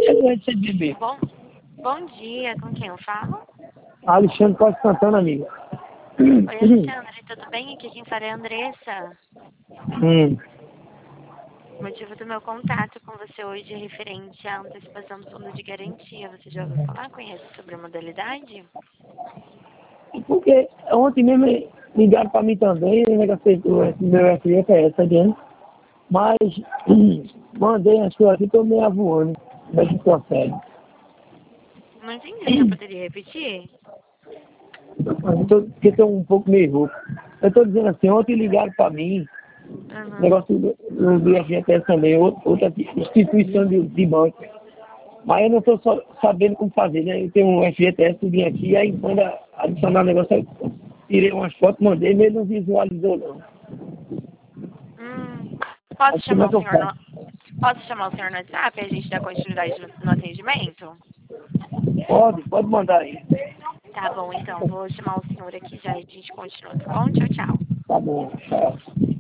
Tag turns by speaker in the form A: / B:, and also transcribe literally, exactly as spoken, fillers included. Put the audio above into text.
A: eu recebi.
B: Bom, bom dia, com quem eu falo?
A: Alexandre Costa Santana, amiga.
B: Oi, Alexandre, tudo bem? Aqui quem fala é a Andressa.
A: Hum.
B: O motivo do meu contato com você hoje é referente à antecipação do fundo de garantia. Você já ouviu falar? Conhece sobre a modalidade?
A: Porque ontem mesmo ligaram para mim também, o negócio do meu F F S, adiante. Mas mandei as coisas aqui, estou meio avoando. Como é que consegue?
B: Não entendi, você poderia repetir?
A: Eu tô, porque estou um pouco meio rouco. Eu estou dizendo assim, ontem ligaram para mim,
B: Uhum.
A: negócio do, do F F S também, outra instituição de, de banco. Mas eu não estou só sabendo como fazer, né? Eu tenho um F G T S, subi aqui, aí quando adicionar o negócio, eu tirei umas fotos, mandei, mas ele não visualizou, não.
B: Hum, posso
A: Aí como é
B: chamar
A: que
B: o
A: eu
B: senhor no...
A: faço?
B: Posso chamar o senhor no WhatsApp e a gente dá continuidade no, no atendimento?
A: Pode, pode mandar aí.
B: Tá bom, então. Vou chamar o senhor aqui já e a gente continua, tá bom? Tchau, tchau.
A: Tá bom, tchau.